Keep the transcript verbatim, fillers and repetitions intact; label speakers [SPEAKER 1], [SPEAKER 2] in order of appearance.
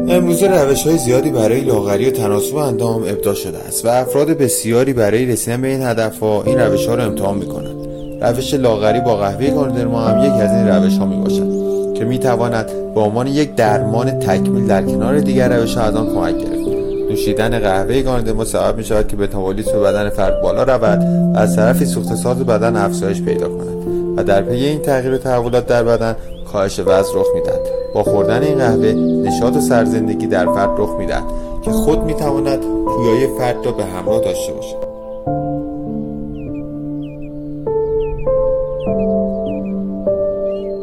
[SPEAKER 1] امروزه روش‌های زیادی برای لاغری و تناسب اندام ابداع شده است و افراد بسیاری برای رسیدن به این هدف‌ها این روش‌ها را امتحان می‌کنند. روش لاغری با قهوه گاردنرما هم یکی از این روش‌ها میباشد که میتواند به عنوان یک درمان تکمیل در کنار دیگر روش‌ها از آن کمک گرفت. نوشیدن قهوه گاردنرما سبب می‌شود که متابولیسم بدن فرد بالا رود و از طرفی سوخت‌ساز بدن افزایش پیدا کند و در پی این تغییر و تحولات در بدن کاهش وزن رخ می‌دهد. با خوردن این قهوه نشاط و سرزندگی در فرد رخ می‌دهد که خود می‌تواند پویایی فرد را به همراه داشته باشد.